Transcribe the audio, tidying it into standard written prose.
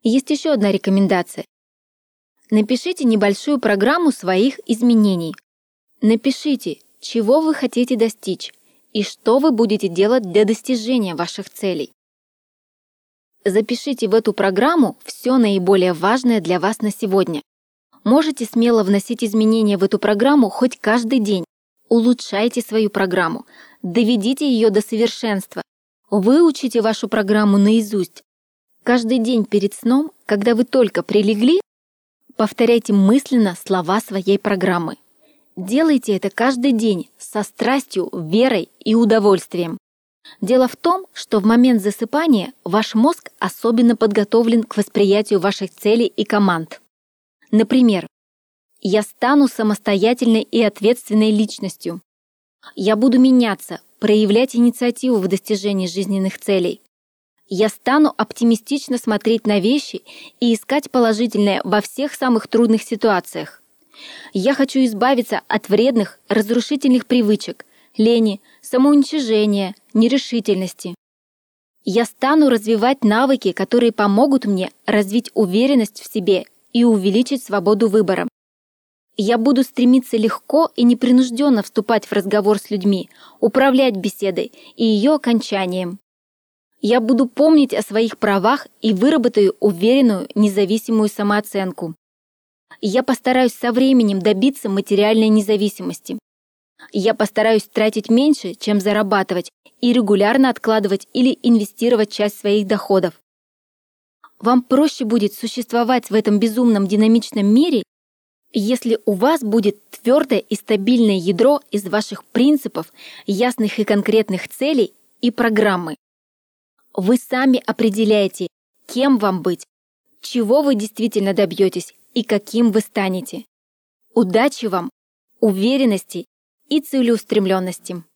Есть еще одна рекомендация. Напишите небольшую программу своих изменений. Напишите, чего вы хотите достичь и что вы будете делать для достижения ваших целей. Запишите в эту программу все наиболее важное для вас на сегодня. Можете смело вносить изменения в эту программу хоть каждый день. Улучшайте свою программу, доведите ее до совершенства. Выучите вашу программу наизусть. Каждый день перед сном, когда вы только прилегли, повторяйте мысленно слова своей программы. Делайте это каждый день со страстью, верой и удовольствием. Дело в том, что в момент засыпания ваш мозг особенно подготовлен к восприятию ваших целей и команд. Например, «Я стану самостоятельной и ответственной личностью». «Я буду меняться, проявлять инициативу в достижении жизненных целей». «Я стану оптимистично смотреть на вещи и искать положительное во всех самых трудных ситуациях». «Я хочу избавиться от вредных, разрушительных привычек, лени, самоуничижения, нерешительности». «Я стану развивать навыки, которые помогут мне развить уверенность в себе и увеличить свободу выбора». «Я буду стремиться легко и непринужденно вступать в разговор с людьми, управлять беседой и ее окончанием». «Я буду помнить о своих правах и выработаю уверенную, независимую самооценку». «Я постараюсь со временем добиться материальной независимости». «Я постараюсь тратить меньше, чем зарабатывать, и регулярно откладывать или инвестировать часть своих доходов». Вам проще будет существовать в этом безумном динамичном мире, если у вас будет твердое и стабильное ядро из ваших принципов, ясных и конкретных целей и программы. Вы сами определяете, кем вам быть, чего вы действительно добьетесь и каким вы станете. Удачи вам, уверенности и целеустремленности.